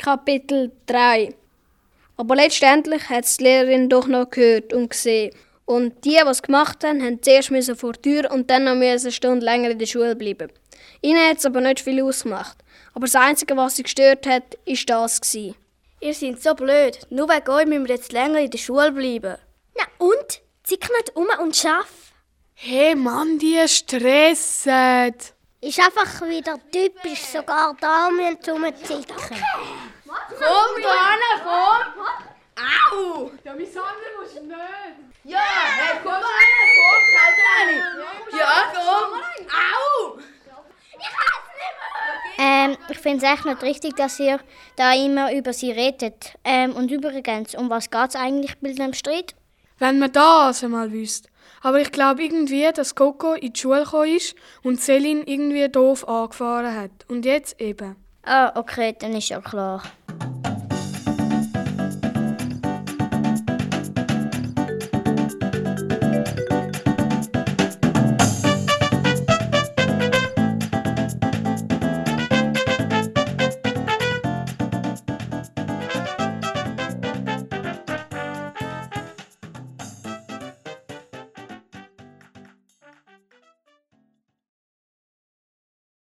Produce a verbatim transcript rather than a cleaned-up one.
Kapitel drei. Aber letztendlich hat es die Lehrerin doch noch gehört und gesehen. Und die, die es gemacht haben, mussten zuerst vor die Tür und dann noch eine Stunde länger in der Schule bleiben. Ihnen hat es aber nicht viel ausgemacht. Aber das Einzige, was sie gestört hat, war das. Ihr seid so blöd. Nur wegen euch müssen wir jetzt länger in der Schule bleiben. Na und? Zick nicht um und schaff. Hey Mann, die stressen. Ist einfach wieder typisch, sogar da müssen sie rumzicken. Komm, da komm! Au! Ja, mein Sander musst du nicht. Ja, hey, komm rein, komm, komm rein. Ja, komm. Au! Ich kann es nicht mehr. Ähm, ich finde es echt nicht richtig, dass ihr da immer über sie redet. Ähm, und übrigens, um was geht es eigentlich bei dem Streit? Wenn man das einmal wüsste. Aber ich glaube irgendwie, dass Coco in die Schule gekommen ist und Céline irgendwie doof angefahren hat. Und jetzt eben. Ah, okay, dann ist ja klar.